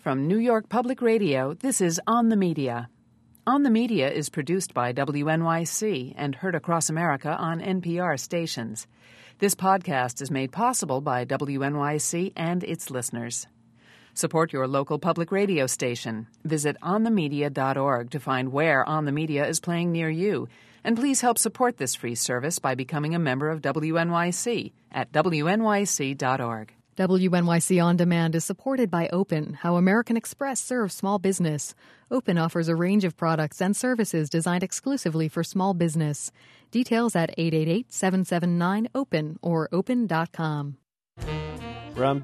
From New York Public Radio, this is On the Media. On the Media is produced by WNYC and heard across America on NPR stations. This podcast is made possible by WNYC and its listeners. Support your local public radio station. Visit onthemedia.org to find where On the Media is playing near you. And please help support this free service by becoming a member of WNYC at wnyc.org. WNYC On Demand is supported by Open, how American Express serves small business. Open offers a range of products and services designed exclusively for small business. Details at 888-779-OPEN or open.com. From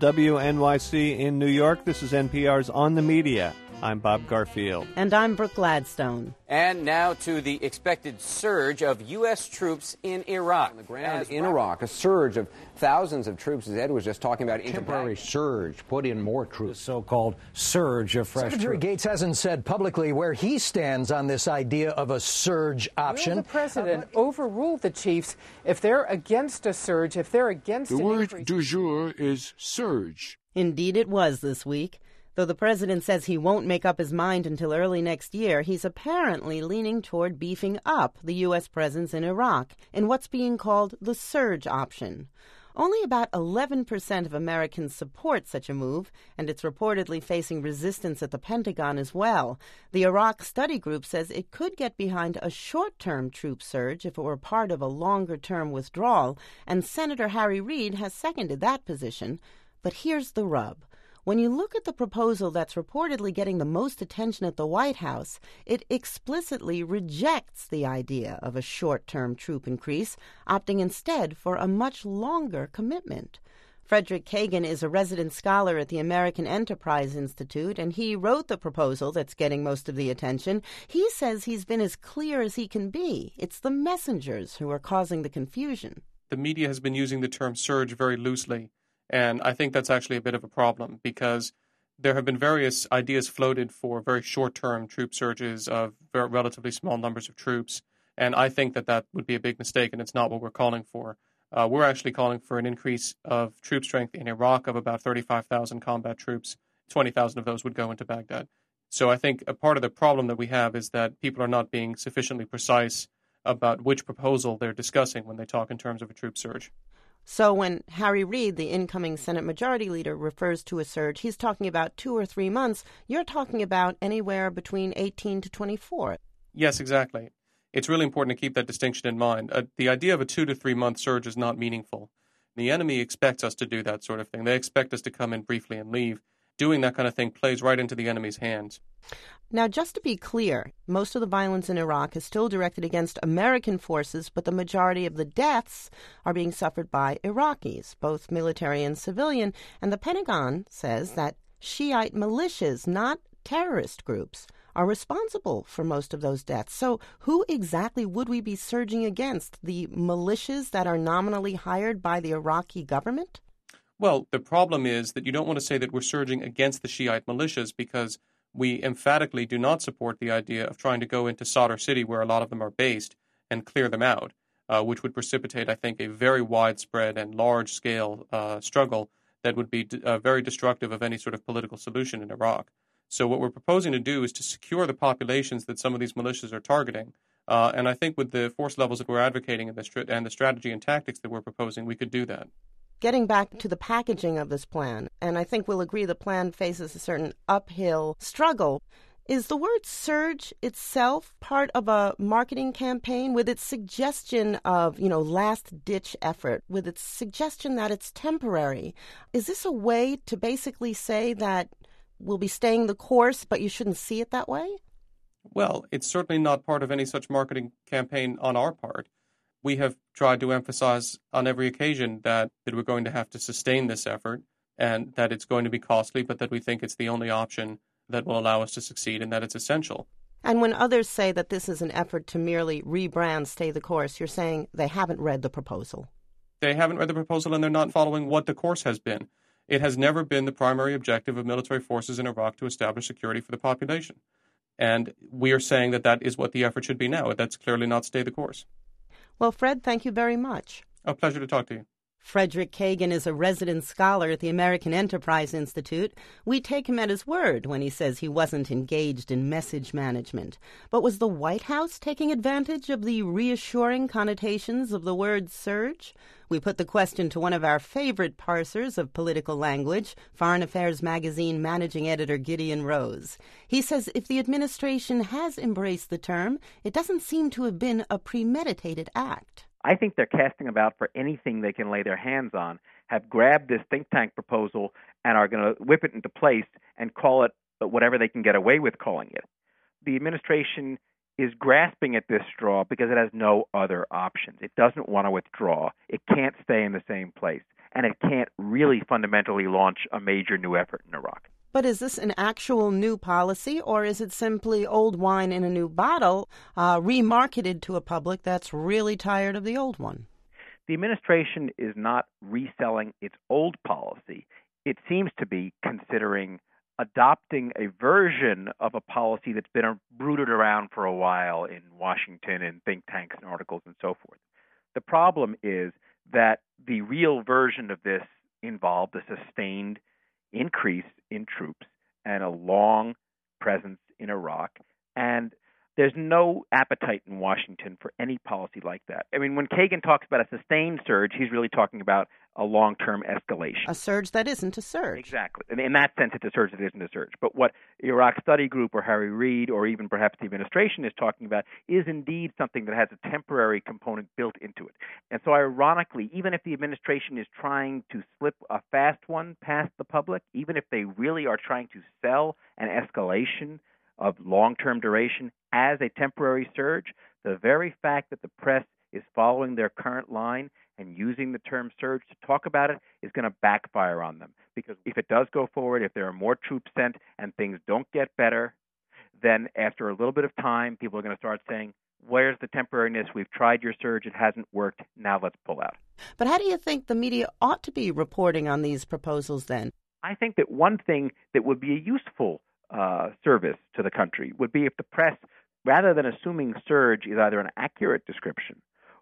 WNYC in New York, this is NPR's On the Media. I'm Bob Garfield. And I'm Brooke Gladstone. And now to the expected surge of U.S. troops in Iraq. On the ground in Iraq, a surge of thousands of troops, as Ed was just talking about. Temporary surge, put in more troops. The so-called surge of fresh Secretary troops. Gates hasn't said publicly where he stands on this idea of a surge option. Will the president overrule the chiefs if they're against a surge, if they're against the word du jour is surge. Indeed it was this week. Though the president says he won't make up his mind until early next year, he's apparently leaning toward beefing up the U.S. presence in Iraq in what's being called the surge option. Only about 11% of Americans support such a move, and it's reportedly facing resistance at the Pentagon as well. The Iraq Study Group says it could get behind a short-term troop surge if it were part of a longer-term withdrawal, and Senator Harry Reid has seconded that position. But here's the rub. When you look at the proposal that's reportedly getting the most attention at the White House, it explicitly rejects the idea of a short-term troop increase, opting instead for a much longer commitment. Frederick Kagan is a resident scholar at the American Enterprise Institute, and he wrote the proposal that's getting most of the attention. He says he's been as clear as he can be. It's the messengers who are causing the confusion. The media has been using the term surge very loosely. And I think that's actually a bit of a problem because there have been various ideas floated for very short-term troop surges of very relatively small numbers of troops. And I think that that would be a big mistake, and it's not what we're calling for. We're actually calling for an increase of troop strength in Iraq of about 35,000 combat troops. 20,000 of those would go into Baghdad. So I think a part of the problem that we have is that people are not being sufficiently precise about which proposal they're discussing when they talk in terms of a troop surge. So when Harry Reid, the incoming Senate Majority Leader, refers to a surge, he's talking about 2 or 3 months. You're talking about anywhere between 18 to 24. Yes, exactly. It's really important to keep that distinction in mind. The idea of a 2 to 3 month surge is not meaningful. The enemy expects us to do that sort of thing. They expect us to come in briefly and leave. Doing that kind of thing plays right into the enemy's hands. Now, just to be clear, most of the violence in Iraq is still directed against American forces, but the majority of the deaths are being suffered by Iraqis, both military and civilian. And the Pentagon says that Shiite militias, not terrorist groups, are responsible for most of those deaths. So who exactly would we be surging against? The militias that are nominally hired by the Iraqi government? Well, the problem is that you don't want to say that we're surging against the Shiite militias because we emphatically do not support the idea of trying to go into Sadr City, where a lot of them are based, and clear them out, which would precipitate, I think, a very widespread and large-scale struggle that would be very destructive of any sort of political solution in Iraq. So what we're proposing to do is to secure the populations that some of these militias are targeting. And I think with the force levels that we're advocating and the strategy and tactics that we're proposing, we could do that. Getting back to the packaging of this plan, and I think we'll agree the plan faces a certain uphill struggle, is the word surge itself part of a marketing campaign with its suggestion of, last-ditch effort, with its suggestion that it's temporary? Is this a way to basically say that we'll be staying the course, but you shouldn't see it that way? Well, it's certainly not part of any such marketing campaign on our part. We have tried to emphasize on every occasion that we're going to have to sustain this effort and that it's going to be costly, but that we think it's the only option that will allow us to succeed and that it's essential. And when others say that this is an effort to merely rebrand Stay the Course, you're saying they haven't read the proposal. They haven't read the proposal and they're not following what the course has been. It has never been the primary objective of military forces in Iraq to establish security for the population. And we are saying that that is what the effort should be now. That's clearly not Stay the Course. Well, Fred, thank you very much. A pleasure to talk to you. Frederick Kagan is a resident scholar at the American Enterprise Institute. We take him at his word when he says he wasn't engaged in message management. But was the White House taking advantage of the reassuring connotations of the word surge? We put the question to one of our favorite parsers of political language, Foreign Affairs magazine managing editor Gideon Rose. He says if the administration has embraced the term, it doesn't seem to have been a premeditated act. I think they're casting about for anything they can lay their hands on, have grabbed this think tank proposal and are going to whip it into place and call it whatever they can get away with calling it. The administration is grasping at this straw because it has no other options. It doesn't want to withdraw. It can't stay in the same place. And it can't really fundamentally launch a major new effort in Iraq. But is this an actual new policy, or is it simply old wine in a new bottle, remarketed to a public that's really tired of the old one? The administration is not reselling its old policy. It seems to be considering adopting a version of a policy that's been brooded around for a while in Washington and think tanks and articles and so forth. The problem is that the real version of this involved a sustained increase in troops and a long presence in Iraq. And there's no appetite in Washington for any policy like that. I mean, when Kagan talks about a sustained surge, he's really talking about a long-term escalation. A surge that isn't a surge. Exactly. And in that sense, it's a surge that isn't a surge. But what Iraq Study Group or Harry Reid or even perhaps the administration is talking about is indeed something that has a temporary component built into it. And so ironically, even if the administration is trying to slip a fast one past the public, even if they really are trying to sell an escalation of long-term duration as a temporary surge, the very fact that the press is following their current line and using the term surge to talk about it is going to backfire on them. Because if it does go forward, if there are more troops sent and things don't get better, then after a little bit of time, people are going to start saying, where's the temporariness? We've tried your surge. It hasn't worked. Now let's pull out. But how do you think the media ought to be reporting on these proposals then? I think that one thing that would be a useful service to the country would be if the press, rather than assuming surge is either an accurate description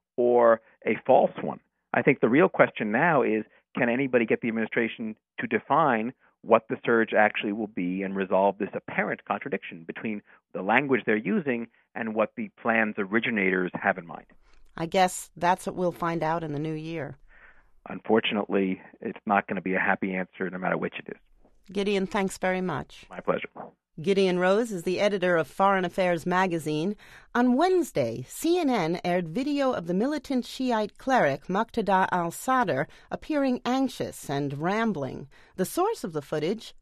or a false one. I think the real question now is, can anybody get the administration to define what the surge actually will be and resolve this apparent contradiction between the language they're using and what the plan's originators have in mind? I guess that's what we'll find out in the new year. Unfortunately, it's not going to be a happy answer no matter which it is. Gideon, thanks very much. My pleasure. Gideon Rose is the editor of Foreign Affairs magazine. On Wednesday, CNN aired video of the militant Shiite cleric Muqtada al-Sadr appearing anxious and rambling. The source of the footage,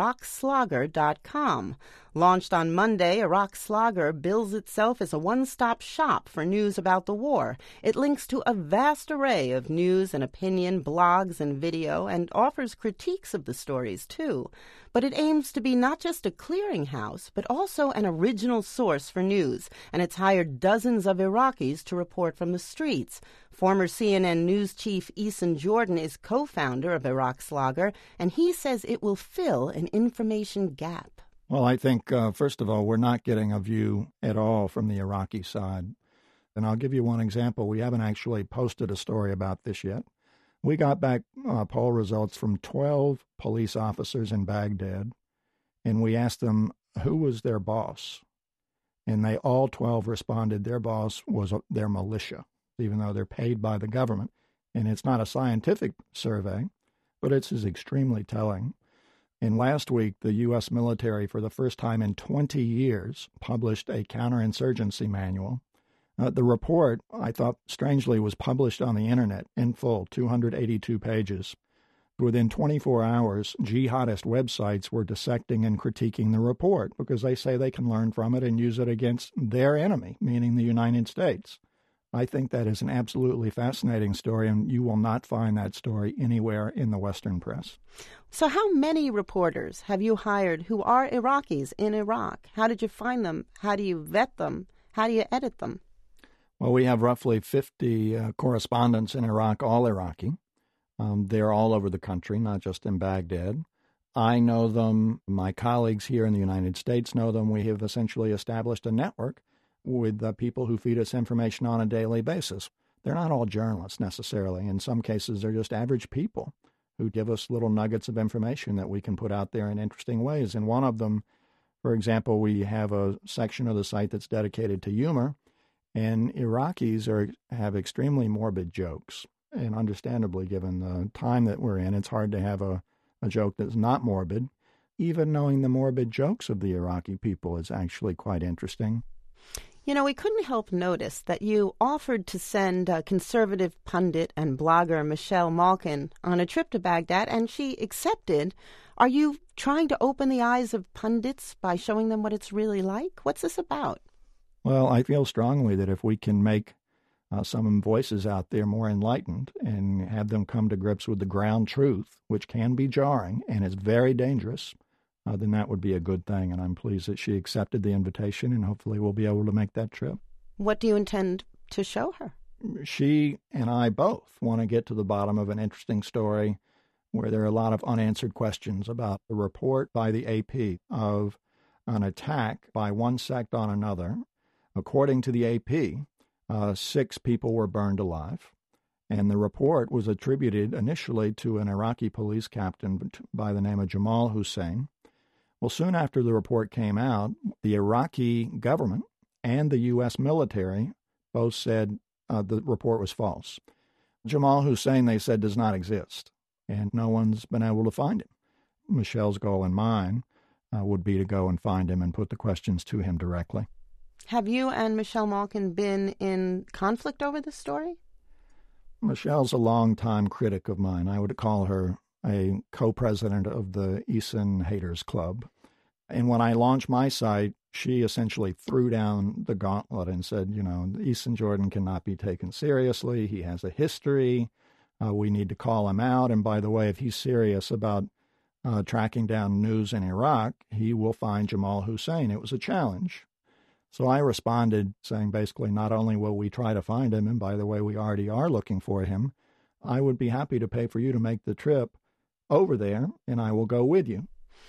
IraqSlogger.com. Launched on Monday, Iraq Slogger bills itself as a one-stop shop for news about the war. It links to a vast array of news and opinion, blogs and video, and offers critiques of the stories, too. But it aims to be not just a clearinghouse, but also an original source for news, and it's hired dozens of Iraqis to report from the streets. Former CNN news chief Eason Jordan is co-founder of Iraq Slogger, and he says it will fill an information gap. Well, I think, first of all, we're not getting a view at all from the Iraqi side. And I'll give you one example. We haven't actually posted a story about this yet. We got back poll results from 12 police officers in Baghdad, and we asked them who was their boss. And they all 12 responded their boss was their militia, even though they're paid by the government. And it's not a scientific survey, but it's extremely telling. And last week, the U.S. military, for the first time in 20 years, published a counterinsurgency manual. The report, I thought, strangely, was published on the Internet in full, 282 pages. Within 24 hours, jihadist websites were dissecting and critiquing the report because they say they can learn from it and use it against their enemy, meaning the United States. I think that is an absolutely fascinating story, and you will not find that story anywhere in the Western press. So how many reporters have you hired who are Iraqis in Iraq? How did you find them? How do you vet them? How do you edit them? Well, we have roughly 50 correspondents in Iraq, all Iraqi. They're all over the country, not just in Baghdad. I know them. My colleagues here in the United States know them. We have essentially established a network with people who feed us information on a daily basis. they're not all journalists necessarily. In some cases, they're just average people who give us little nuggets of information that we can put out there in interesting ways. And one of them, for example, we have a section of the site that's dedicated to humor, and Iraqis have extremely morbid jokes. And understandably, given the time that we're in, it's hard to have a joke that's not morbid. Even knowing the morbid jokes of the Iraqi people is actually quite interesting. You know, we couldn't help notice that you offered to send conservative pundit and blogger Michelle Malkin on a trip to Baghdad, and she accepted. Are you trying to open the eyes of pundits by showing them what it's really like? What's this about? Well, I feel strongly that if we can make some voices out there more enlightened and have them come to grips with the ground truth, which can be jarring and is very dangerous, then that would be a good thing. And I'm pleased that she accepted the invitation, and hopefully we'll be able to make that trip. What do you intend to show her? She and I both want to get to the bottom of an interesting story where there are a lot of unanswered questions about the report by the AP of an attack by one sect on another. According to the AP, 6 people were burned alive. And the report was attributed initially to an Iraqi police captain by the name of Jamal Hussein. Well, soon after the report came out, the Iraqi government and the U.S. military both said the report was false. Jamal Hussein, they said, does not exist, and no one's been able to find him. Michelle's goal and mine would be to go and find him and put the questions to him directly. Have you and Michelle Malkin been in conflict over this story? Michelle's a longtime critic of mine. I would call her a co-president of the Eason Haters Club. And when I launched my site, she essentially threw down the gauntlet and said, you know, Eason Jordan cannot be taken seriously. He has a history. We need to call him out. And by the way, if he's serious about tracking down news in Iraq, he will find Jamal Hussein. It was a challenge. So I responded saying basically, not only will we try to find him, and by the way, we already are looking for him, I would be happy to pay for you to make the trip over there, and I will go with you.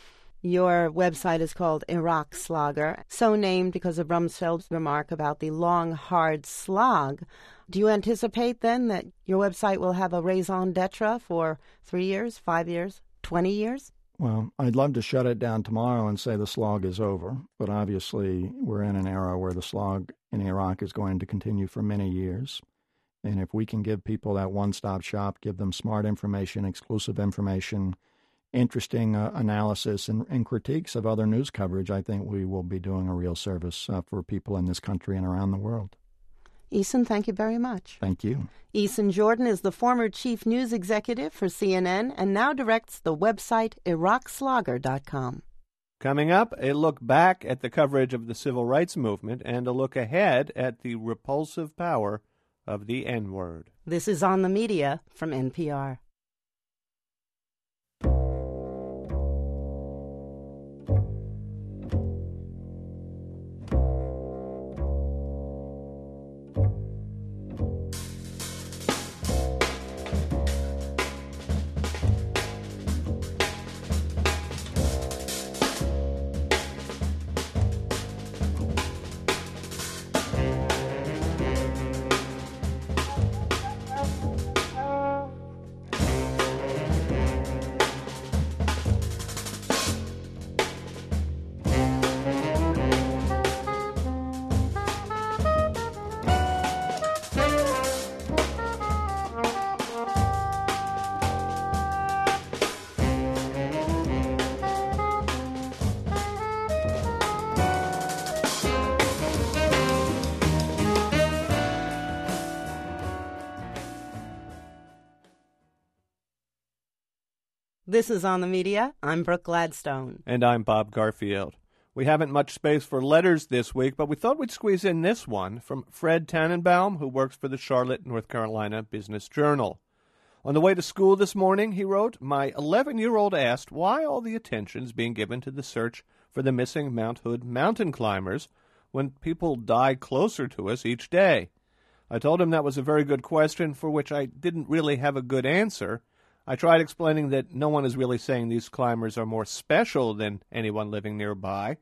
Your website is called Iraq Slogger, so named because of Rumsfeld's remark about the long, hard slog. Do you anticipate then that your website will have a raison d'etre for 3 years, 5 years, 20 years? Well, I'd love to shut it down tomorrow and say the slog is over, but obviously we're in an era where the slog in Iraq is going to continue for many years. And if we can give people that one-stop shop, give them smart information, exclusive information, interesting analysis and critiques of other news coverage, I think we will be doing a real service for people in this country and around the world. Eason, thank you very much. Thank you. Eason Jordan is the former chief news executive for CNN and now directs the website IraqSlogger.com. Coming up, a look back at the coverage of the civil rights movement and a look ahead at the repulsive power of the N-word. This is On the Media from NPR. This is On the Media. I'm Brooke Gladstone. And I'm Bob Garfield. We haven't much space for letters this week, but we thought we'd squeeze in this one from Fred Tannenbaum, who works for the Charlotte, North Carolina Business Journal. On the way to school this morning, he wrote, my 11-year-old asked why all the attention is being given to the search for the missing Mount Hood mountain climbers when people die closer to us each day. I told him that was a very good question for which I didn't really have a good answer. I tried explaining that no one is really saying these climbers are more special than anyone living nearby,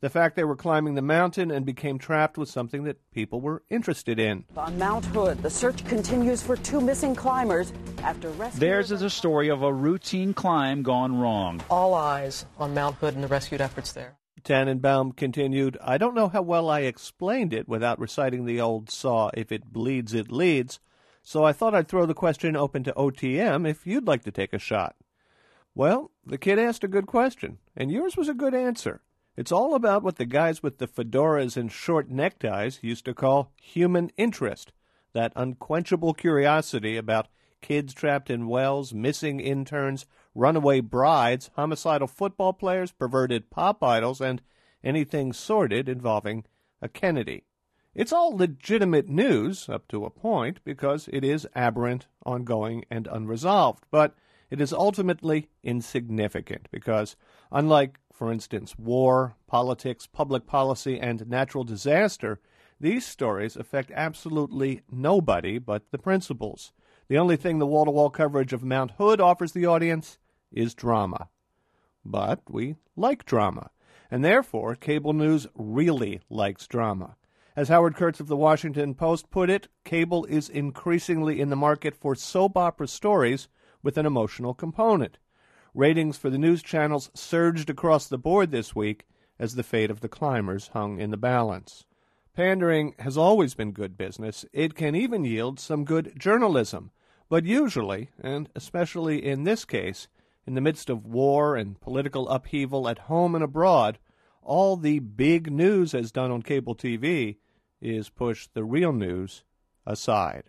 The fact they were climbing the mountain and became trapped was something that people were interested in. On Mount Hood, the search continues for 2 missing climbers after rescue. Theirs is a story of a routine climb gone wrong. All eyes on Mount Hood and the rescued efforts there. Tannenbaum continued, I don't know how well I explained it without reciting the old saw, if it bleeds, it leads, so I thought I'd throw the question open to OTM if you'd like to take a shot. Well, the kid asked a good question, and yours was a good answer. It's all about what the guys with the fedoras and short neckties used to call human interest, that unquenchable curiosity about kids trapped in wells, missing interns, runaway brides, homicidal football players, perverted pop idols, and anything sordid involving a Kennedy. It's all legitimate news, up to a point, because it is aberrant, ongoing, and unresolved, but it is ultimately insignificant because, unlike, for instance, war, politics, public policy, and natural disaster, these stories affect absolutely nobody but the principals. The only thing the wall-to-wall coverage of Mount Hood offers the audience is drama. But we like drama, and therefore cable news really likes drama. As Howard Kurtz of the Washington Post put it, cable is increasingly in the market for soap opera stories with an emotional component. Ratings for the news channels surged across the board this week as the fate of the climbers hung in the balance. Pandering has always been good business. It can even yield some good journalism. But usually, and especially in this case, in the midst of war and political upheaval at home and abroad, all the big news has done on cable TV is push the real news aside.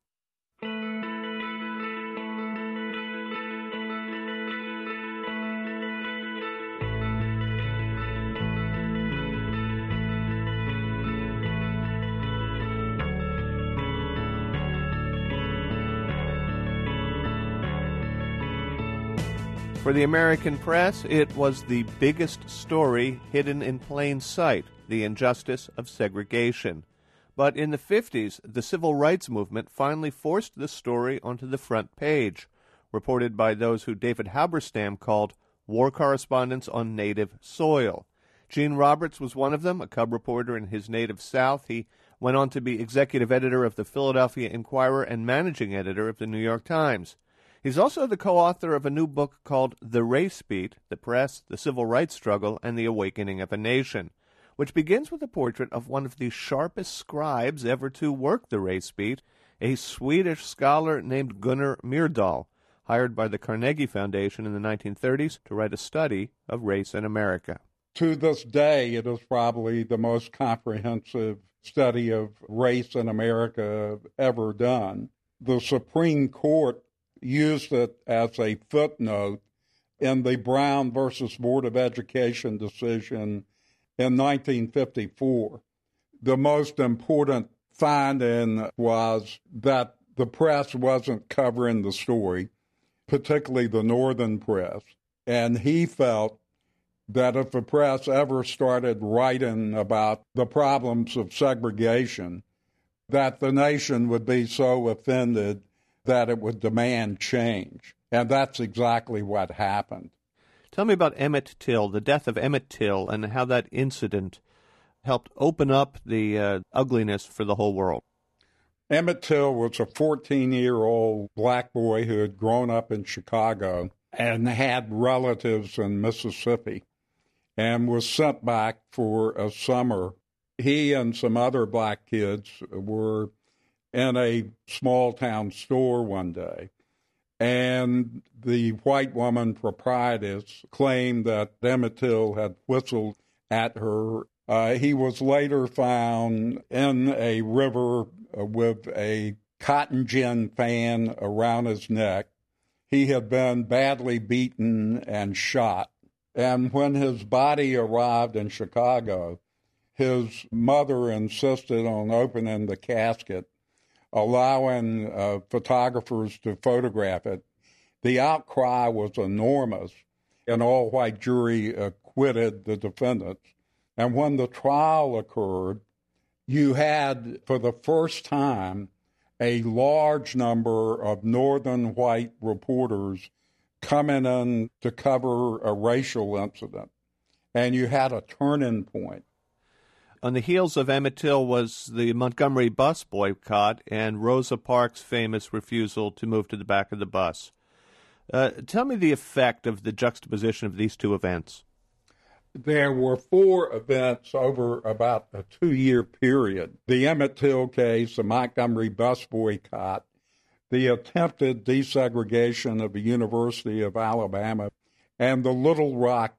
For the American press, it was the biggest story hidden in plain sight, the injustice of segregation. But in the 50s, the civil rights movement finally forced the story onto the front page, reported by those who David Halberstam called war correspondents on native soil. Gene Roberts was one of them, a cub reporter in his native South. He went on to be executive editor of the Philadelphia Inquirer and managing editor of the New York Times. He's also the co-author of a new book called The Race Beat, The Press, the Civil Rights Struggle, and the Awakening of a Nation, which begins with a portrait of one of the sharpest scribes ever to work the race beat, a Swedish scholar named Gunnar Myrdal, hired by the Carnegie Foundation in the 1930s to write a study of race in America. To this day, it is probably the most comprehensive study of race in America ever done. The Supreme Court used it as a footnote in the Brown versus Board of Education decision in 1954. The most important finding was that the press wasn't covering the story, particularly the northern press, and he felt that if the press ever started writing about the problems of segregation, that the nation would be so offended that it would demand change. And that's exactly what happened. Tell me about Emmett Till, the death of Emmett Till, and how that incident helped open up the ugliness for the whole world. Emmett Till was a 14-year-old black boy who had grown up in Chicago and had relatives in Mississippi and was sent back for a summer. He and some other black kids were in a small-town store one day, and the white woman proprietress claimed that Emmett Till had whistled at her. He was later found in a river with a cotton gin fan around his neck. He had been badly beaten and shot, and when his body arrived in Chicago, his mother insisted on opening the casket, allowing photographers to photograph it. The outcry was enormous. An all-white jury acquitted the defendants. And when the trial occurred, you had, for the first time, a large number of northern white reporters coming in to cover a racial incident. and you had a turning point. On the heels of Emmett Till was the Montgomery bus boycott and Rosa Parks' famous refusal to move to the back of the bus. Tell me the effect of the juxtaposition of these two events. There were 4 events over about a 2-year period. The Emmett Till case, the Montgomery bus boycott, the attempted desegregation of the University of Alabama, and the Little Rock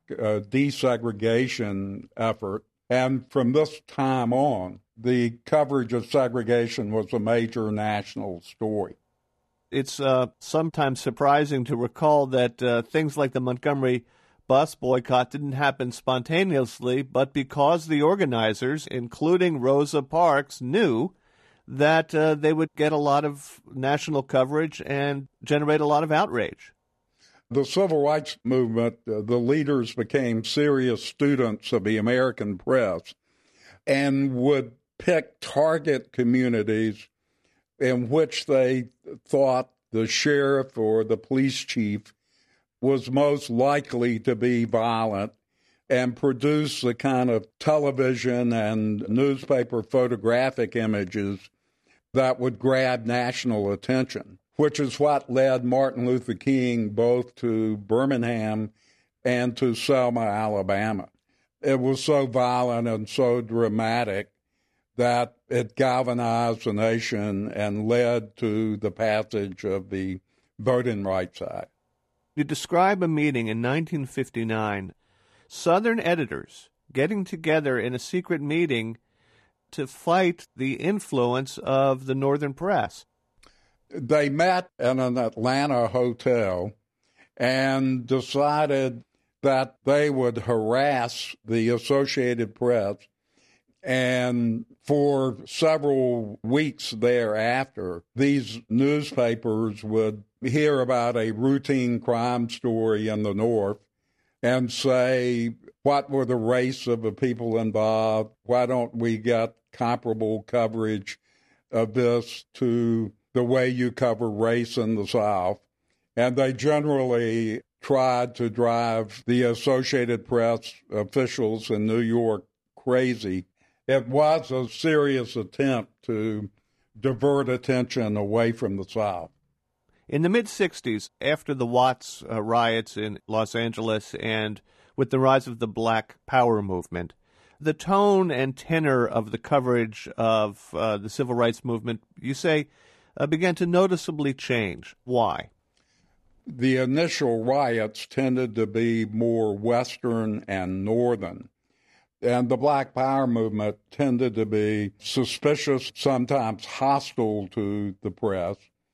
desegregation effort. And from this time on, the coverage of segregation was a major national story. It's sometimes surprising to recall that things like the Montgomery bus boycott didn't happen spontaneously, but because the organizers, including Rosa Parks, knew that they would get a lot of national coverage and generate a lot of outrage. The civil rights movement, the leaders became serious students of the American press and would pick target communities in which they thought the sheriff or the police chief was most likely to be violent and produce the kind of television and newspaper photographic images that would grab national attention, which is what led Martin Luther King both to Birmingham and to Selma, Alabama. It was so violent and so dramatic that it galvanized the nation and led to the passage of the Voting Rights Act. You describe a meeting in 1959, Southern editors getting together in a secret meeting to fight the influence of the Northern press. They met in an Atlanta hotel and decided that they would harass the Associated Press. And for several weeks thereafter, these newspapers would hear about a routine crime story in the North and say, what were the race of the people involved? Why don't we get comparable coverage of this to the way you cover race in the South? And they generally tried to drive the Associated Press officials in New York crazy. It was a serious attempt to divert attention away from the South. In the mid-'60s, after the Watts riots in Los Angeles and with the rise of the Black Power movement, the tone and tenor of the coverage of the civil rights movement, you say, began to noticeably change. Why? The initial riots tended to be more Western and Northern, and the Black Power movement tended to be suspicious, sometimes hostile to the press,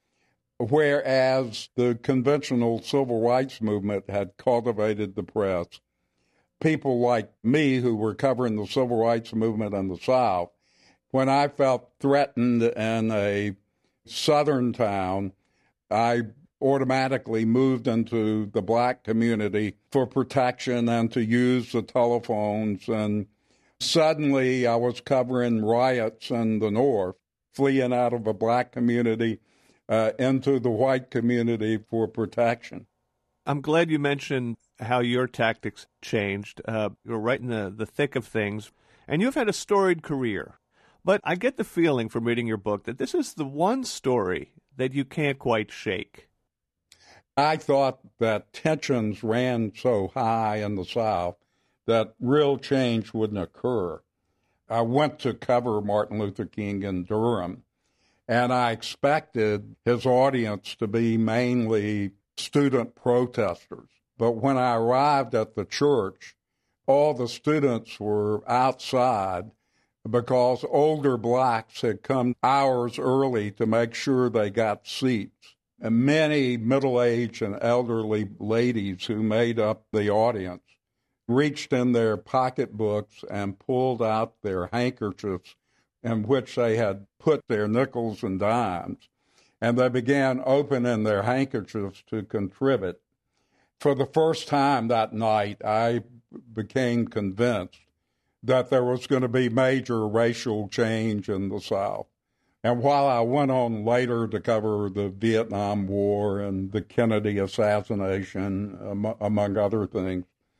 whereas the conventional civil rights movement had cultivated the press. People like me who were covering the civil rights movement in the South, when I felt threatened in a Southern town, I automatically moved into the black community for protection and to use the telephones. And suddenly I was covering riots in the North, fleeing out of a black community into the white community for protection. I'm glad you mentioned how your tactics changed. You're right in the thick of things, and you've had a storied career. But I get the feeling from reading your book that this is the one story that you can't quite shake. I thought that tensions ran so high in the South that real change wouldn't occur. I went to cover Martin Luther King in Durham, and I expected his audience to be mainly student protesters. But when I arrived at the church, all the students were outside because older blacks had come hours early to make sure they got seats. And many middle-aged and elderly ladies who made up the audience reached in their pocketbooks and pulled out their handkerchiefs in which they had put their nickels and dimes, and they began opening their handkerchiefs to contribute. For the first time that night, I became convinced that there was going to be major racial change in the South. And while I went on later to cover the Vietnam War and the Kennedy assassination, among other things,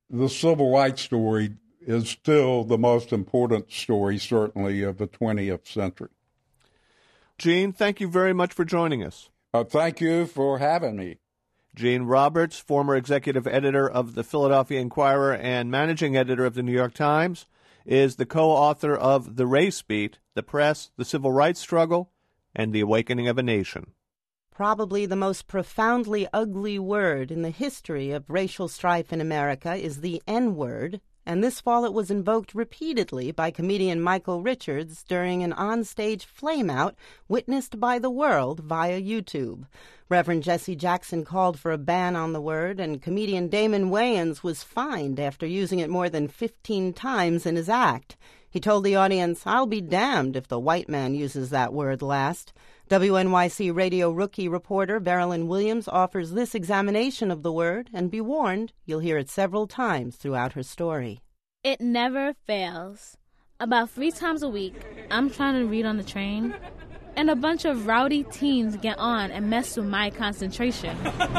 the civil rights story is still the most important story, certainly, of the 20th century. Gene, thank you very much for joining us. Thank you for having me. Gene Roberts, former executive editor of the Philadelphia Inquirer and managing editor of the New York Times, is the co-author of The Race Beat, The Press, The Civil Rights Struggle, and The Awakening of a Nation. Probably the most profoundly ugly word in the history of racial strife in America is the N-word, and this fall it was invoked repeatedly by comedian Michael Richards during an onstage flameout witnessed by the world via YouTube. Reverend Jesse Jackson called for a ban on the word, and comedian Damon Wayans was fined after using it more than 15 times in his act. He told the audience, "I'll be damned if the white man uses that word last." WNYC radio rookie reporter Verilyn Williams offers this examination of the word, and be warned, you'll hear it several times throughout her story. It never fails. About 3 times a week, I'm trying to read on the train, and a bunch of rowdy teens get on and mess with my concentration.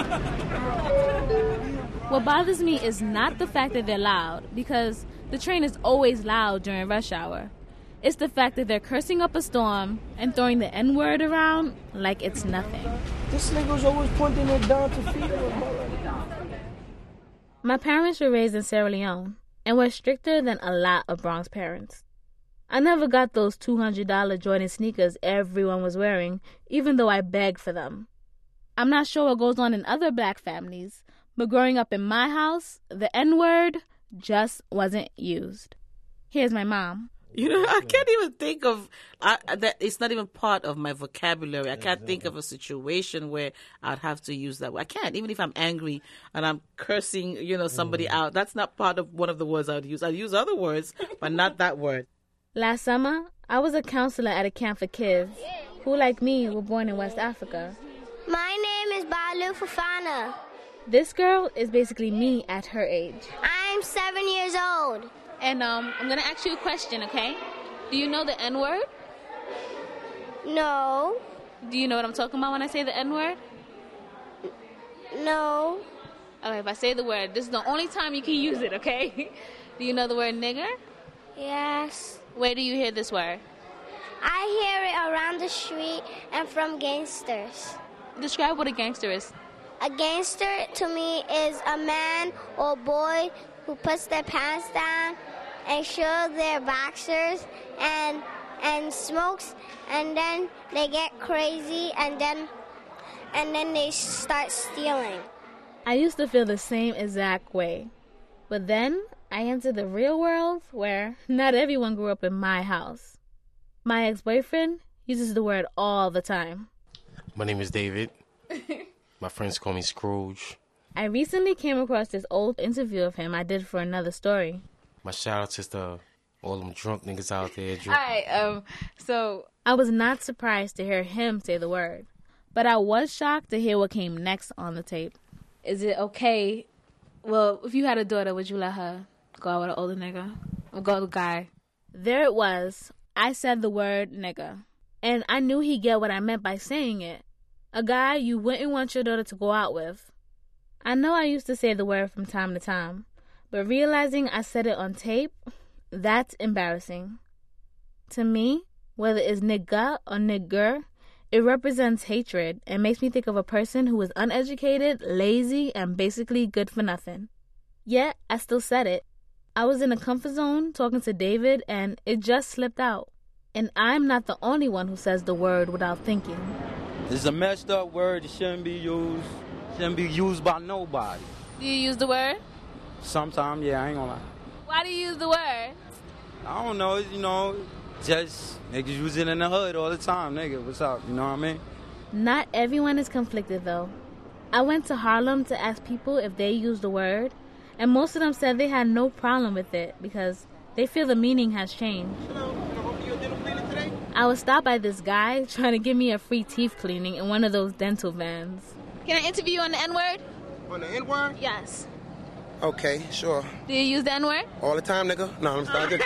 What bothers me is not the fact that they're loud, because the train is always loud during rush hour. It's the fact that they're cursing up a storm and throwing the N-word around like it's nothing. This nigga's always pointing it down to feed him. My parents were raised in Sierra Leone and were stricter than a lot of Bronx parents. I never got those $200 Jordan sneakers everyone was wearing, even though I begged for them. I'm not sure what goes on in other black families, but growing up in my house, the N-word just wasn't used. Here's my mom. You know, I can't even think of that. It's not even part of my vocabulary. I can't think of a situation where I'd have to use that word. I can't, even if I'm angry and I'm cursing, somebody out. That's not part of one of the words I would use. I'd use other words, but not that word. Last summer, I was a counselor at a camp for kids who, like me, were born in West Africa. My name is Balu Fafana. This girl is basically me at her age. I'm 7 years old. And I'm going to ask you a question, okay? Do you know the N-word? No. Do you know what I'm talking about when I say the N-word? No. Okay, if I say the word, this is the only time you can use it, okay? Do you know the word nigger? Yes. Where do you hear this word? I hear it around the street and from gangsters. Describe what a gangster is. A gangster, to me, is a man or boy who puts their pants down and show their boxers and smokes, and then they get crazy and then they start stealing. I used to feel the same exact way. But then I entered the real world where not everyone grew up in my house. My ex-boyfriend uses the word all the time. My name is David. My friends call me Scrooge. I recently came across this old interview of him I did for another story. My shout out to all them drunk niggas out there. All right, so I was not surprised to hear him say the word, but I was shocked to hear what came next on the tape. Is it okay? Well, if you had a daughter, would you let her go out with an older nigga or go with a guy? There it was. I said the word nigga, and I knew he'd get what I meant by saying it. A guy you wouldn't want your daughter to go out with. I know I used to say the word from time to time, but realizing I said it on tape, that's embarrassing. To me, whether it's nigga or nigger, it represents hatred and makes me think of a person who is uneducated, lazy, and basically good for nothing. Yet, I still said it. I was in a comfort zone talking to David, and it just slipped out. And I'm not the only one who says the word without thinking. It's a messed up word. It shouldn't be used. Shouldn't be used by nobody. Do you use the word? Sometimes, yeah, I ain't gonna lie. Why do you use the word? I don't know, just niggas use it in the hood all the time, nigga. What's up, you know what I mean? Not everyone is conflicted, though. I went to Harlem to ask people if they used the word, and most of them said they had no problem with it because they feel the meaning has changed. I was stopped by this guy trying to give me a free teeth cleaning in one of those dental vans. Can I interview you on the N-word? On the N-word? Yes. Okay, sure. Do you use the N-word? All the time, nigga? No, I'm sorry.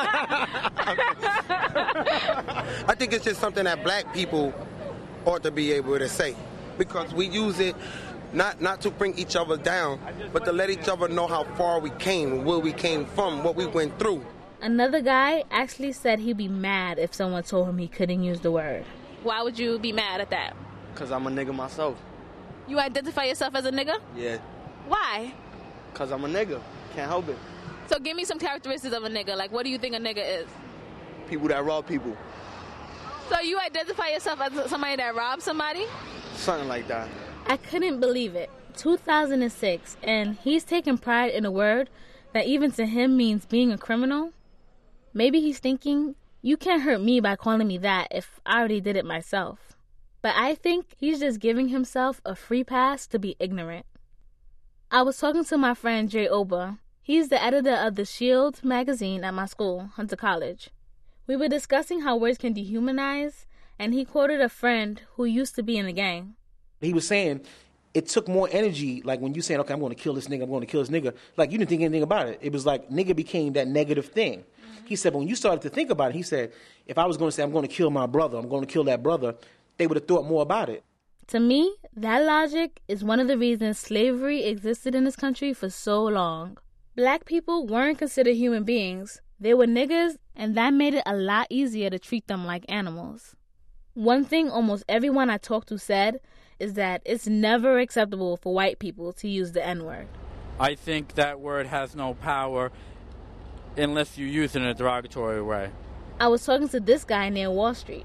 I think it's just something that black people ought to be able to say because we use it Not to bring each other down, but to let each other know how far we came, where we came from, what we went through. Another guy actually said he'd be mad if someone told him he couldn't use the word. Why would you be mad at that? Because I'm a nigga myself. You identify yourself as a nigga? Yeah. Why? Because I'm a nigga. Can't help it. So give me some characteristics of a nigga. Like, what do you think a nigga is? People that rob people. So you identify yourself as somebody that robbed somebody? Something like that. I couldn't believe it. 2006, and he's taking pride in a word that even to him means being a criminal? Maybe he's thinking, you can't hurt me by calling me that if I already did it myself. But I think he's just giving himself a free pass to be ignorant. I was talking to my friend Jay Oba. He's the editor of The Shield magazine at my school, Hunter College. We were discussing how words can dehumanize, and he quoted a friend who used to be in a gang. He was saying it took more energy, like when you saying, okay, I'm going to kill this nigga, like you didn't think anything about it. It was like nigga became that negative thing. Mm-hmm. He said, but when you started to think about it, he said, if I was going to say I'm going to kill my brother, I'm going to kill that brother, they would have thought more about it. To me, that logic is one of the reasons slavery existed in this country for so long. Black people weren't considered human beings. They were niggas, and that made it a lot easier to treat them like animals. One thing almost everyone I talked to said is that it's never acceptable for white people to use the N-word. I think that word has no power unless you use it in a derogatory way. I was talking to this guy near Wall Street.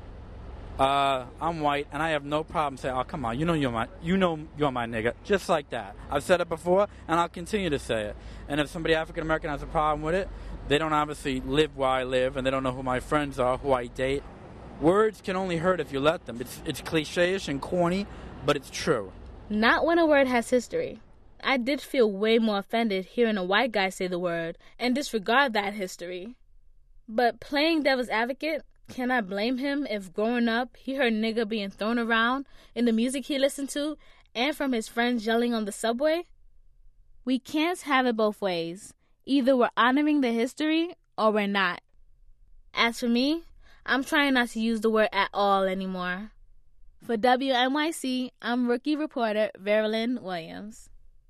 I'm white, and I have no problem saying, oh, come on, you know you're my nigga, just like that. I've said it before, and I'll continue to say it. And if somebody African-American has a problem with it, they don't obviously live where I live, and they don't know who my friends are, who I date. Words can only hurt if you let them. It's cliche-ish and corny, but it's true. Not when a word has history. I did feel way more offended hearing a white guy say the word and disregard that history. But playing devil's advocate, can I blame him if growing up he heard nigga being thrown around in the music he listened to and from his friends yelling on the subway? We can't have it both ways. Either we're honoring the history or we're not. As for me, I'm trying not to use the word at all anymore. For WNYC, I'm rookie reporter Verilyn Williams.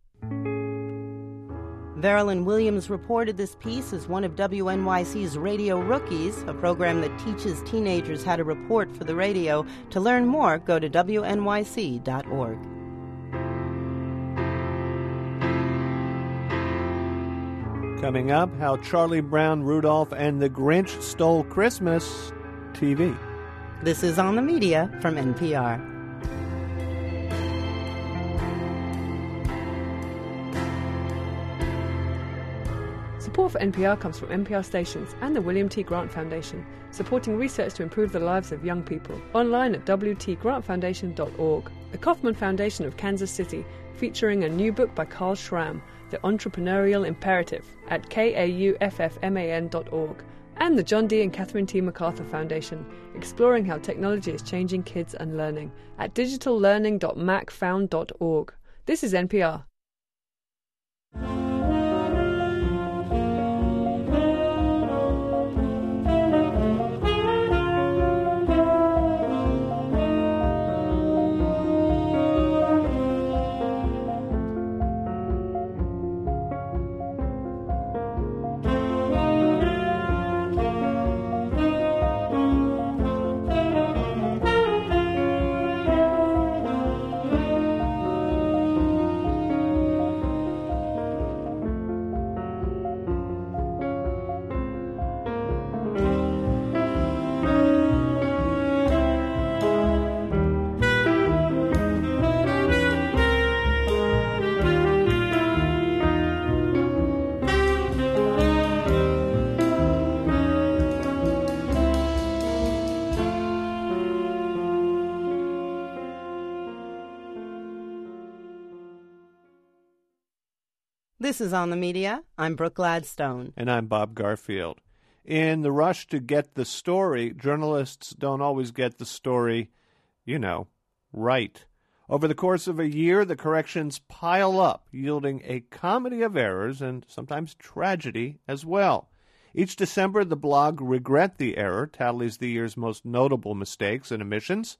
Verilyn Williams reported this piece as one of WNYC's Radio Rookies, a program that teaches teenagers how to report for the radio. To learn more, go to wnyc.org. Coming up, how Charlie Brown, Rudolph, and the Grinch stole Christmas TV. This is On the Media from NPR. Support for NPR comes from NPR stations and the William T. Grant Foundation, supporting research to improve the lives of young people. Online at wtgrantfoundation.org. The Kauffman Foundation of Kansas City, featuring a new book by Carl Schramm, The Entrepreneurial Imperative, at kauffman.org. And the John D. and Catherine T. MacArthur Foundation, exploring how technology is changing kids and learning, at digitallearning.macfound.org. This is NPR. This is On the Media. I'm Brooke Gladstone. And I'm Bob Garfield. In the rush to get the story, journalists don't always get the story, right. Over the course of a year, the corrections pile up, yielding a comedy of errors and sometimes tragedy as well. Each December, the blog Regret the Error tallies the year's most notable mistakes and omissions.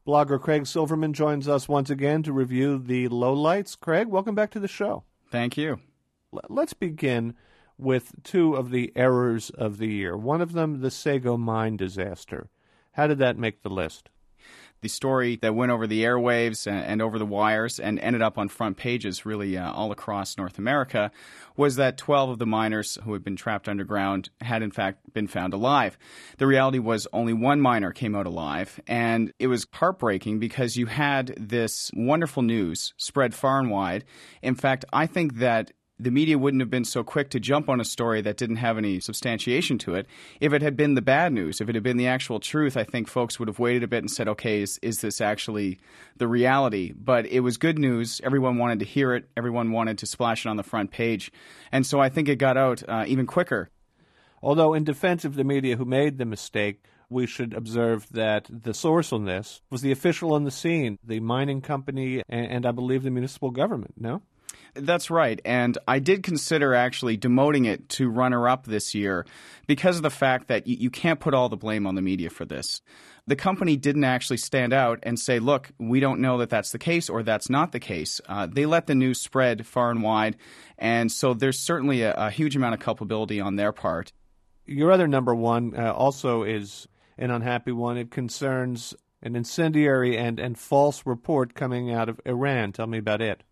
Blogger Craig Silverman joins us once again to review the lowlights. Craig, welcome back to the show. Thank you. Let's begin with two of the errors of the year. One of them, the Sago mine disaster. How did that make the list? The story that went over the airwaves and over the wires and ended up on front pages really all across North America was that 12 of the miners who had been trapped underground had in fact been found alive. The reality was only one miner came out alive, and it was heartbreaking because you had this wonderful news spread far and wide. In fact, I think that the media wouldn't have been so quick to jump on a story that didn't have any substantiation to it. If it had been the bad news, if it had been the actual truth, I think folks would have waited a bit and said, okay, is this actually the reality? But it was good news. Everyone wanted to hear it. Everyone wanted to splash it on the front page. And so I think it got out even quicker. Although in defense of the media who made the mistake, we should observe that the source on this was the official on the scene, the mining company, and I believe the municipal government, no? That's right, and I did consider actually demoting it to runner-up this year because of the fact that you can't put all the blame on the media for this. The company didn't actually stand out and say, look, we don't know that that's the case or that's not the case. They let the news spread far and wide, and so there's certainly a huge amount of culpability on their part. Your other number one also is an unhappy one. It concerns an incendiary and false report coming out of Iran. Tell me about it.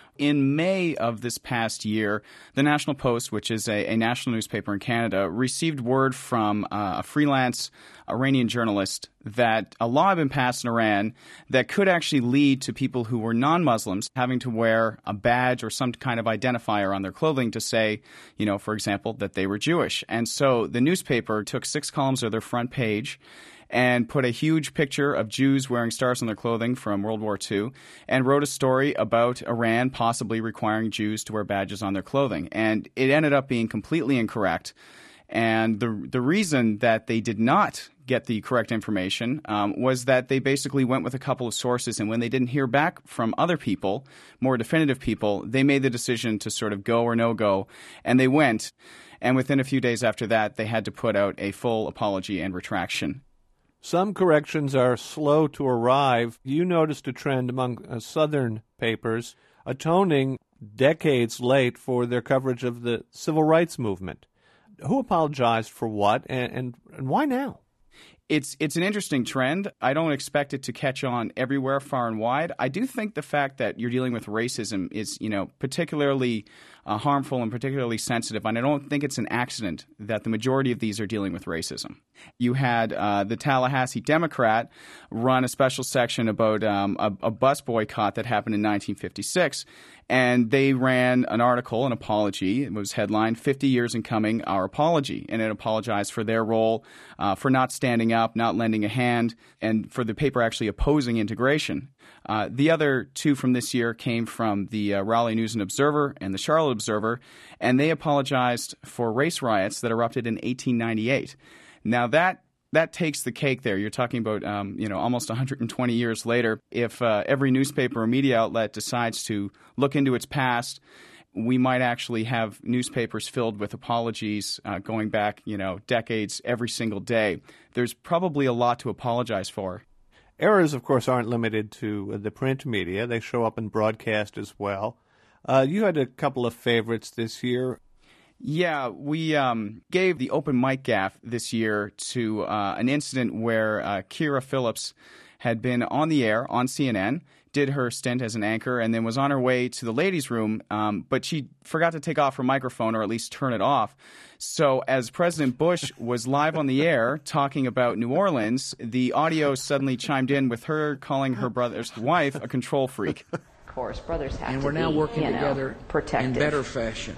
In May of this past year, the National Post, which is a national newspaper in Canada, received word from a freelance Iranian journalist that a law had been passed in Iran that could actually lead to people who were non-Muslims having to wear a badge or some kind of identifier on their clothing to say, for example, that they were Jewish. And so the newspaper took 6 columns of their front page and put a huge picture of Jews wearing stars on their clothing from World War II and wrote a story about Iran possibly requiring Jews to wear badges on their clothing. And it ended up being completely incorrect. And the reason that they did not get the correct information was that they basically went with a couple of sources, and when they didn't hear back from other people, more definitive people, they made the decision to sort of go or no go, and they went. And within a few days after that, they had to put out a full apology and retraction. Some corrections are slow to arrive. You noticed a trend among Southern papers atoning decades late for their coverage of the civil rights movement. Who apologized for what, and why now? It's an interesting trend. I don't expect it to catch on everywhere, far and wide. I do think the fact that you're dealing with racism is, particularly harmful and particularly sensitive, and I don't think it's an accident that the majority of these are dealing with racism. You had the Tallahassee Democrat run a special section about a bus boycott that happened in 1956, and they ran an article, an apology. It was headlined, 50 Years in Coming, Our Apology, and it apologized for their role for not standing up, not lending a hand, and for the paper actually opposing integration. The other two from this year came from the Raleigh News and Observer and the Charlotte Observer, and they apologized for race riots that erupted in 1898. Now that takes the cake there. You're talking about, almost 120 years later. If every newspaper or media outlet decides to look into its past, we might actually have newspapers filled with apologies going back, decades every single day. There's probably a lot to apologize for. Errors, of course, aren't limited to the print media. They show up in broadcast as well. You had a couple of favorites this year. Yeah, we gave the open mic gaffe this year to an incident where Kira Phillips had been on the air on CNN, did her stint as an anchor, and then was on her way to the ladies' room, but she forgot to take off her microphone or at least turn it off. So as President Bush was live on the air talking about New Orleans, the audio suddenly chimed in with her calling her brother's wife a control freak. Of course, brothers have to be, and we're now working together protective. In better fashion.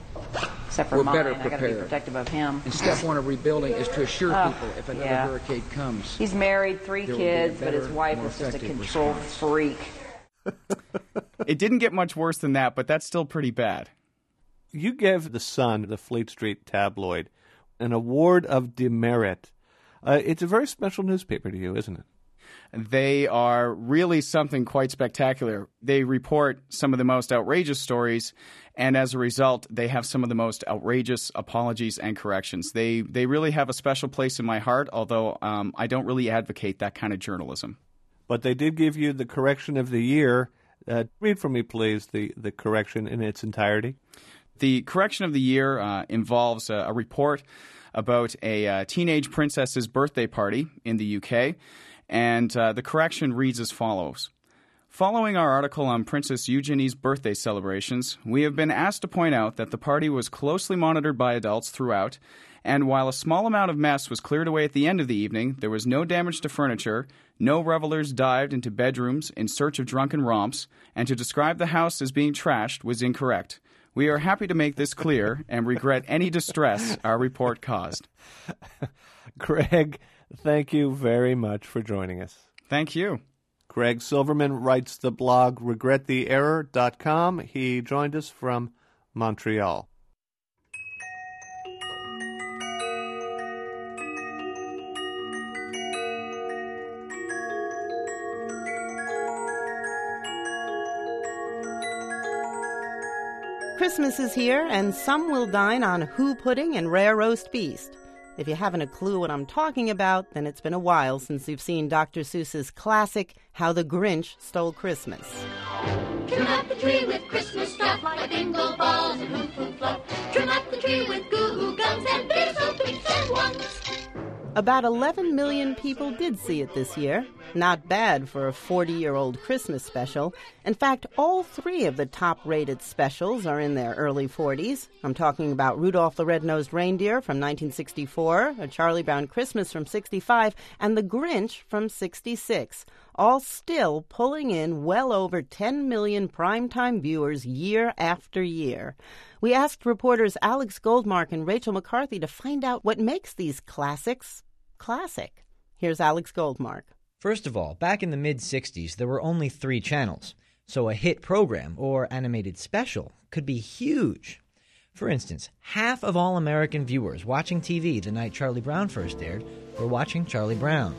Except for we're mine, better I got to be prepared. protective of him. And step one of rebuilding is to assure people if another hurricane comes. He's married, 3 kids, but his wife is just a control freak. It didn't get much worse than that, but that's still pretty bad. You gave The Sun, the Fleet Street tabloid, an award of demerit. It's a very special newspaper to you, isn't it? They are really something quite spectacular. They report some of the most outrageous stories, and as a result, they have some of the most outrageous apologies and corrections. They really have a special place in my heart, although I don't really advocate that kind of journalism. but they did give you the correction of the year. Read for me, please, the correction in its entirety. The correction of the year involves a report about a teenage princess's birthday party in the UK, and the correction reads as follows. Following our article on Princess Eugenie's birthday celebrations, we have been asked to point out that the party was closely monitored by adults throughout, and while a small amount of mess was cleared away at the end of the evening, there was no damage to furniture, no revelers dived into bedrooms in search of drunken romps, and to describe the house as being trashed was incorrect. We are happy to make this clear and regret any distress our report caused. Craig, thank you very much for joining us. Thank you. Craig Silverman writes the blog regrettheerror.com. He joined us from Montreal. Christmas is here, and some will dine on Who pudding and rare roast beef. If you haven't a clue what I'm talking about, then it's been a while since you've seen Dr. Seuss's classic, How the Grinch Stole Christmas. Trim up the tree with Christmas stuff, like bingo balls and hoo-hoo fluff. Trim up the tree with goo-goo gums and beer so tweaks and ones. About 11 million people did see it this year. Not bad for a 40-year-old Christmas special. In fact, all three of the top-rated specials are in their early 40s. I'm talking about Rudolph the Red-Nosed Reindeer from 1964, A Charlie Brown Christmas from 65, and The Grinch from 66, all still pulling in well over 10 million primetime viewers year after year. We asked reporters Alex Goldmark and Rachel McCarthy to find out what makes these classics classic. Here's Alex Goldmark. First of all, back in the mid-'60s, there were only 3 channels, so a hit program or animated special could be huge. For instance, half of all American viewers watching TV the night Charlie Brown first aired were watching Charlie Brown.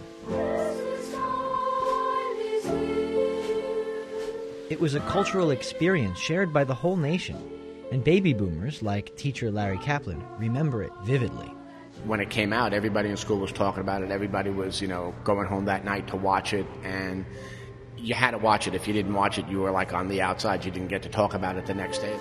It was a cultural experience shared by the whole nation, and baby boomers like teacher Larry Kaplan remember it vividly. When it came out, everybody in school was talking about it. Everybody was, going home that night to watch it, and you had to watch it. If you didn't watch it, you were like on the outside. You didn't get to talk about it the next day.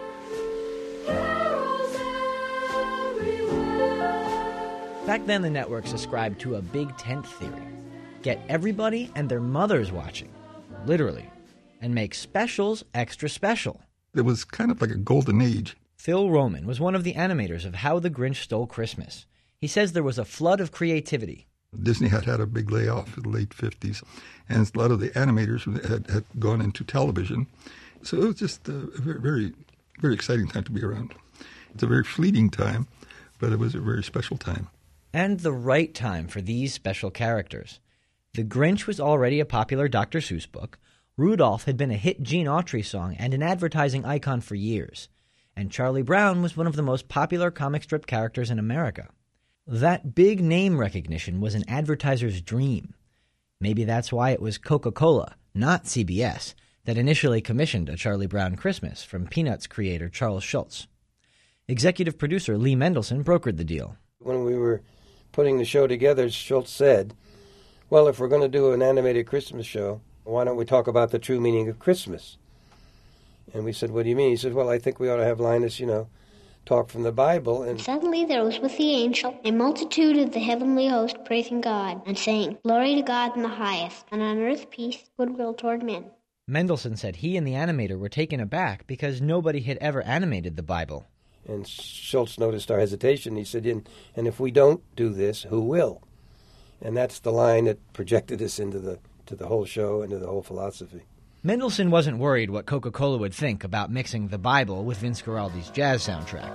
Back then, the networks ascribed to a big tent theory. Get everybody and their mothers watching, literally, and make specials extra special. It was kind of like a golden age. Phil Roman was one of the animators of How the Grinch Stole Christmas. He says there was a flood of creativity. Disney had a big layoff in the late 50s, and a lot of the animators had gone into television. So it was just a very, very, very exciting time to be around. It's a very fleeting time, but it was a very special time. And the right time for these special characters. The Grinch was already a popular Dr. Seuss book. Rudolph had been a hit Gene Autry song and an advertising icon for years. And Charlie Brown was one of the most popular comic strip characters in America. That big name recognition was an advertiser's dream. Maybe that's why it was Coca-Cola, not CBS, that initially commissioned A Charlie Brown Christmas from Peanuts creator Charles Schulz. Executive producer Lee Mendelson brokered the deal. When we were putting the show together, Schulz said, well, if we're going to do an animated Christmas show, why don't we talk about the true meaning of Christmas? And we said, what do you mean? He said, well, I think we ought to have Linus, talk from the Bible. And suddenly there was with the angel a multitude of the heavenly host praising God and saying, Glory to God in the highest, and on earth peace, goodwill toward men. Mendelson said he and the animator were taken aback because nobody had ever animated the Bible. And Schulz noticed our hesitation. He said, and if we don't do this, who will? And that's the line that projected us into the whole show, into the whole philosophy. Mendelson wasn't worried what Coca-Cola would think about mixing the Bible with Vince Guaraldi's jazz soundtrack.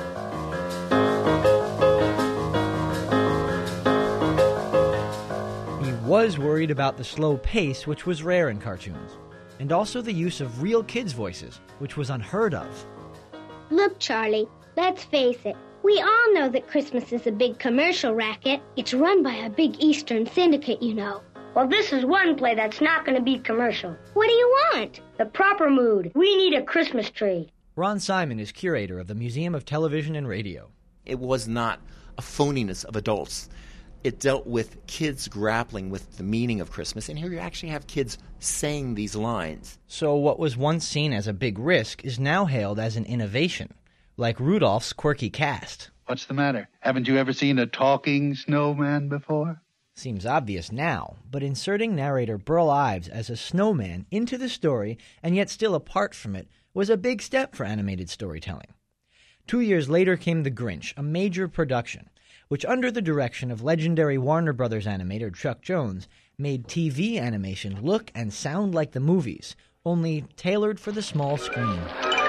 He was worried about the slow pace, which was rare in cartoons, and also the use of real kids' voices, which was unheard of. Look, Charlie, let's face it. We all know that Christmas is a big commercial racket. It's run by a big Eastern syndicate, Well, this is one play that's not going to be commercial. What do you want? The proper mood. We need a Christmas tree. Ron Simon is curator of the Museum of Television and Radio. It was not a phoniness of adults. it dealt with kids grappling with the meaning of Christmas, and here you actually have kids saying these lines. So what was once seen as a big risk is now hailed as an innovation, like Rudolph's quirky cast. What's the matter? Haven't you ever seen a talking snowman before? Seems obvious now, but inserting narrator Burl Ives as a snowman into the story and yet still apart from it was a big step for animated storytelling. 2 years later came The Grinch, a major production, which under the direction of legendary Warner Brothers animator Chuck Jones made TV animation look and sound like the movies, only tailored for the small screen.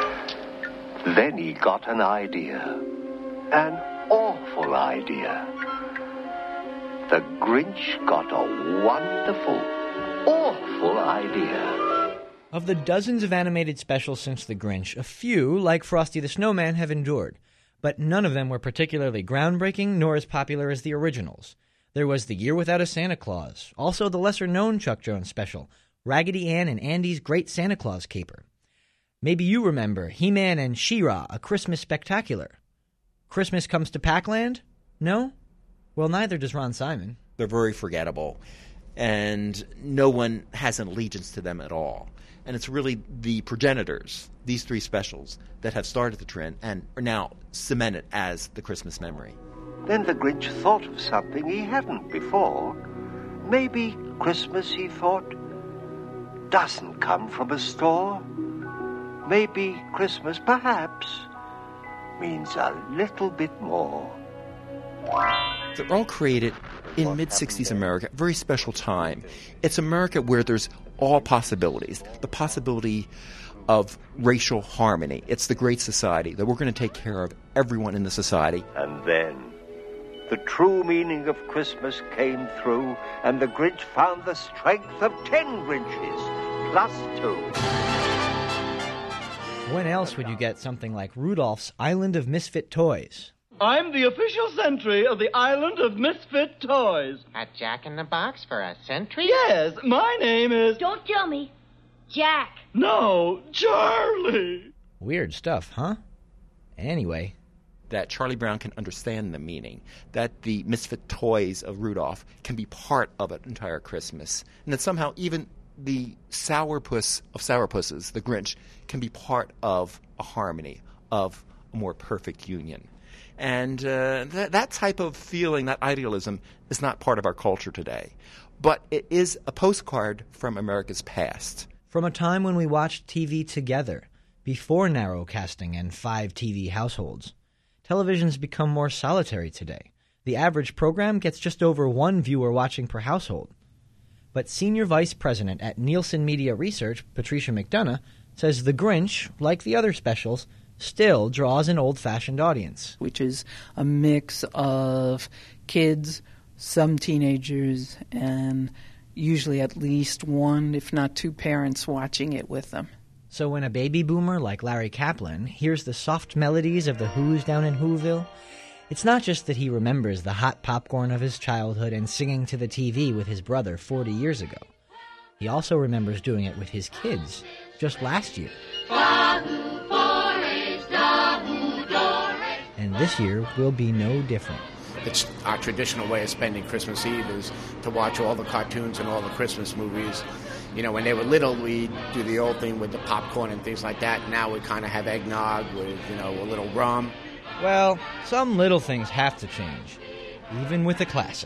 Then he got an idea. An awful idea. The Grinch got a wonderful, awful idea. Of the dozens of animated specials since The Grinch, a few, like Frosty the Snowman, have endured, but none of them were particularly groundbreaking nor as popular as the originals. There was The Year Without a Santa Claus, also the lesser-known Chuck Jones special, Raggedy Ann and Andy's Great Santa Claus Caper. Maybe you remember He-Man and She-Ra, A Christmas Spectacular. Christmas Comes to Pac-Land? No? Well, neither does Ron Simon. They're very forgettable, and no one has an allegiance to them at all. And it's really the progenitors, these three specials, that have started the trend and are now cemented as the Christmas memory. Then the Grinch thought of something he hadn't before. Maybe Christmas, he thought, doesn't come from a store. Maybe Christmas, perhaps, means a little bit more. They're all created in mid-60s America, a very special time. It's America where there's all possibilities, the possibility of racial harmony. It's the Great Society, that we're going to take care of everyone in the society. And then the true meaning of Christmas came through, and the Grinch found the strength of 10 Grinches, plus 2. When else would you get something like Rudolph's Island of Misfit Toys? I'm the official sentry of the Island of Misfit Toys. A Jack-in-the-Box for a sentry? Yes, my name is... Don't tell me. Jack. No, Charlie. Weird stuff, huh? Anyway. That Charlie Brown can understand the meaning, that the misfit toys of Rudolph can be part of an entire Christmas, and that somehow even the sourpuss of sourpusses, the Grinch, can be part of a harmony, of a more perfect union. And that type of feeling, that idealism, is not part of our culture today. But it is a postcard from America's past. From a time when we watched TV together, before narrowcasting and 5 TV households. Television's become more solitary today. The average program gets just over 1 viewer watching per household. But Senior Vice President at Nielsen Media Research, Patricia McDonough, says The Grinch, like the other specials, still draws an old-fashioned audience. Which is a mix of kids, some teenagers, and usually at least 1, if not 2 parents watching it with them. So when a baby boomer like Larry Kaplan hears the soft melodies of the Who's down in Whoville, it's not just that he remembers the hot popcorn of his childhood and singing to the TV with his brother 40 years ago. He also remembers doing it with his kids just last year. And this year will be no different. It's our traditional way of spending Christmas Eve is to watch all the cartoons and all the Christmas movies. You know, when they were little, we'd do the old thing with the popcorn and things like that. Now we kind of have eggnog with, a little rum. Well, some little things have to change, even with a classic.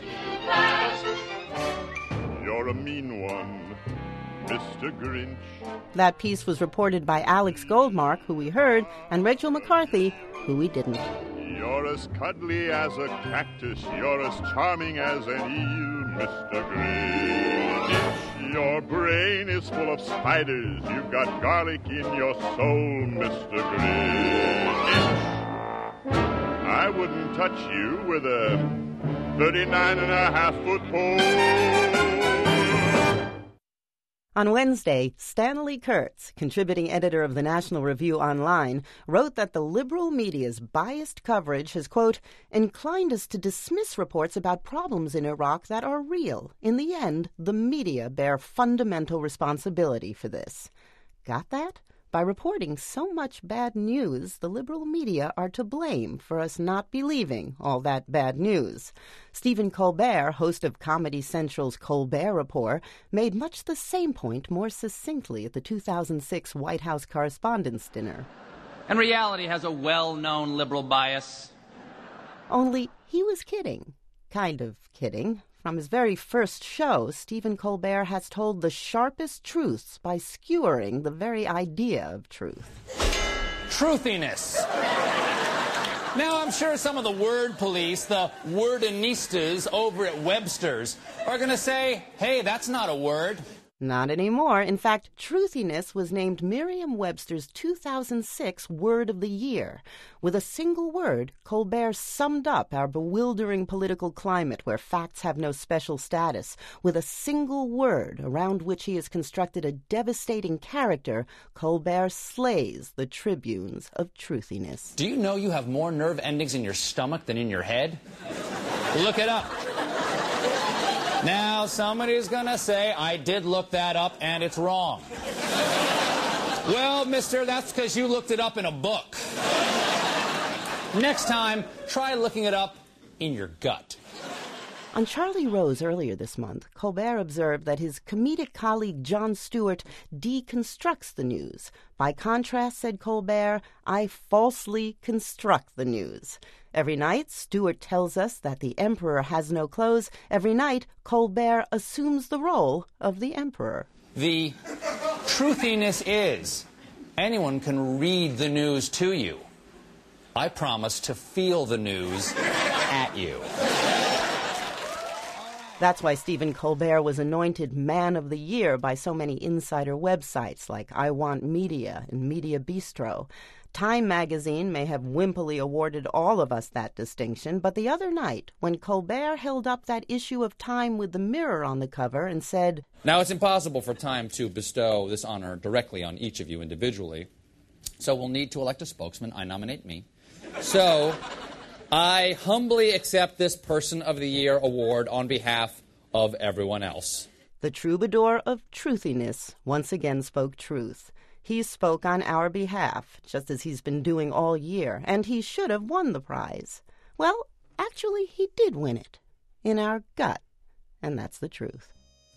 You're a mean one, Mr. Grinch. That piece was reported by Alex Goldmark, who we heard, and Rachel McCarthy, who we didn't. You're as cuddly as a cactus. You're as charming as an eel, Mr. Grinch. Your brain is full of spiders. You've got garlic in your soul, Mr. Grinch. I wouldn't touch you with a 39.5-foot pole. On Wednesday, Stanley Kurtz, contributing editor of the National Review Online, wrote that the liberal media's biased coverage has, quote, inclined us to dismiss reports about problems in Iraq that are real. In the end, the media bear fundamental responsibility for this. Got that? by reporting so much bad news, the liberal media are to blame for us not believing all that bad news. Stephen Colbert, host of Comedy Central's Colbert Report, made much the same point more succinctly at the 2006 White House Correspondents' Dinner. And reality has a well-known liberal bias. Only he was kidding. Kind of kidding. From his very first show, Stephen Colbert has told the sharpest truths by skewering the very idea of truth. Truthiness. Now, I'm sure some of the word police, the wordinistas over at Webster's, are going to say, hey, that's not a word. Not anymore. In fact, truthiness was named Merriam-Webster's 2006 Word of the Year. With a single word, Colbert summed up our bewildering political climate where facts have no special status. With a single word around which he has constructed a devastating character, Colbert slays the tribunes of truthiness. Do you know you have more nerve endings in your stomach than in your head? Look it up. Now, somebody's going to say, I did look that up, and it's wrong. Well, mister, that's because you looked it up in a book. Next time, try looking it up in your gut. On Charlie Rose earlier this month, Colbert observed that his comedic colleague Jon Stewart deconstructs the news. By contrast, said Colbert, I falsely construct the news. Every night, Stewart tells us that the emperor has no clothes. Every night, Colbert assumes the role of the emperor. The truthiness is, anyone can read the news to you. I promise to feel the news at you. That's why Stephen Colbert was anointed Man of the Year by so many insider websites like I Want Media and Media Bistro. Time magazine may have wimpily awarded all of us that distinction, but the other night, when Colbert held up that issue of Time with the mirror on the cover and said, Now, it's impossible for Time to bestow this honor directly on each of you individually, so we'll need to elect a spokesman. I nominate me. So, I humbly accept this Person of the Year award on behalf of everyone else. The troubadour of truthiness once again spoke truth. He spoke on our behalf, just as he's been doing all year, and he should have won the prize. Well, actually, he did win it. In our gut. And that's the truth.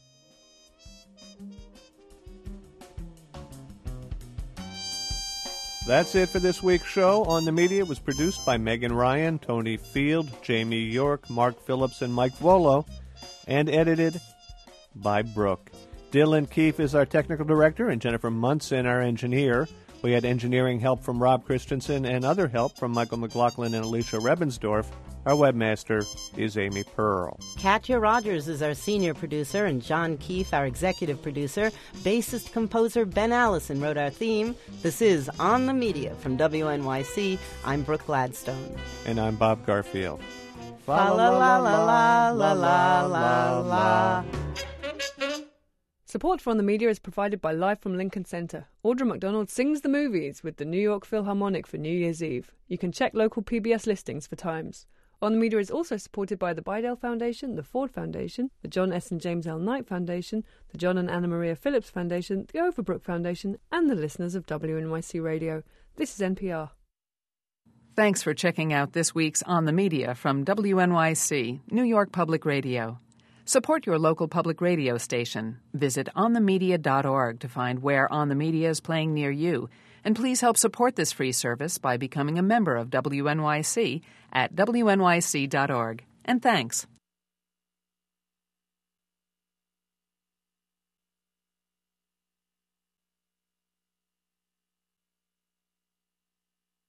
That's it for this week's show. On the Media was produced by Megan Ryan, Tony Field, Jamie York, Mark Phillips, and Mike Volo, and edited by Brooke. Dylan Keefe is our technical director, and Jennifer Munson our engineer. We had engineering help from Rob Christensen and other help from Michael McLaughlin and Alicia Rebensdorf. Our webmaster is Amy Pearl. Katya Rogers is our senior producer, and John Keefe our executive producer. Bassist-composer Ben Allison wrote our theme. This is On the Media from WNYC. I'm Brooke Gladstone. And I'm Bob Garfield. Fa la la la la la la la. Support for On the Media is provided by Live from Lincoln Center. Audra McDonald sings the movies with the New York Philharmonic for New Year's Eve. You can check local PBS listings for times. On the Media is also supported by the Bidell Foundation, the Ford Foundation, the John S. and James L. Knight Foundation, the John and Anna Maria Phillips Foundation, the Overbrook Foundation, and the listeners of WNYC Radio. This is NPR. Thanks for checking out this week's On the Media from WNYC, New York Public Radio. Support your local public radio station. Visit onthemedia.org to find where On the Media is playing near you. And please help support this free service by becoming a member of WNYC at wnyc.org. And thanks.